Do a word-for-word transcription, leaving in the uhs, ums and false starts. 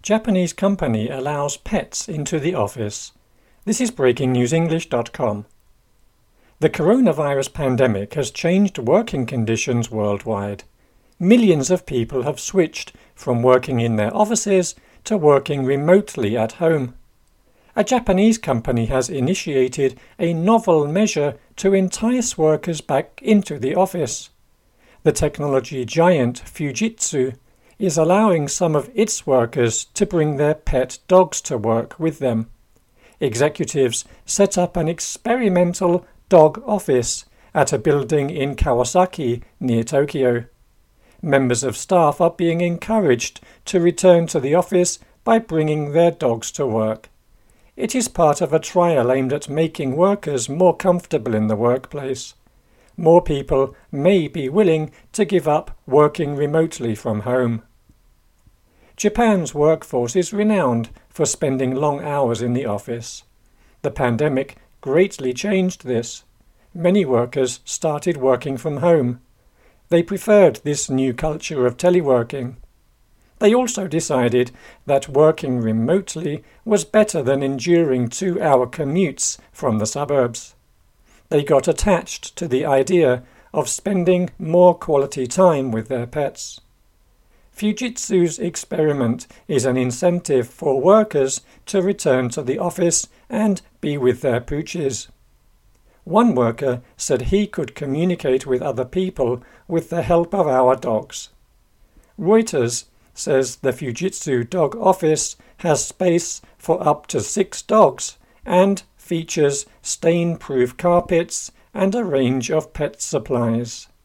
Japanese company allows pets into the office. This is breaking news english dot com. The coronavirus pandemic has changed working conditions worldwide. Millions of people have switched from working in their offices to working remotely at home. A Japanese company has initiated a novel measure to entice workers back into the office. The technology giant Fujitsu is allowing some of its workers to bring their pet dogs to work with them. Executives set up an experimental dog office at a building in Kawasaki near Tokyo. Members of staff are being encouraged to return to the office by bringing their dogs to work. It is part of a trial aimed at making workers more comfortable in the workplace. More people may be willing to give up working remotely from home. Japan's workforce is renowned for spending long hours in the office. The pandemic greatly changed this. Many workers started working from home. They preferred this new culture of teleworking. They also decided that working remotely was better than enduring two-hour commutes from the suburbs. They got attached to the idea of spending more quality time with their pets. Fujitsu's experiment is an incentive for workers to return to the office and be with their pooches. One worker said he could communicate with other people with the help of our dogs. Reuters says the Fujitsu dog office has space for up to six dogs and features stain-proof carpets and a range of pet supplies.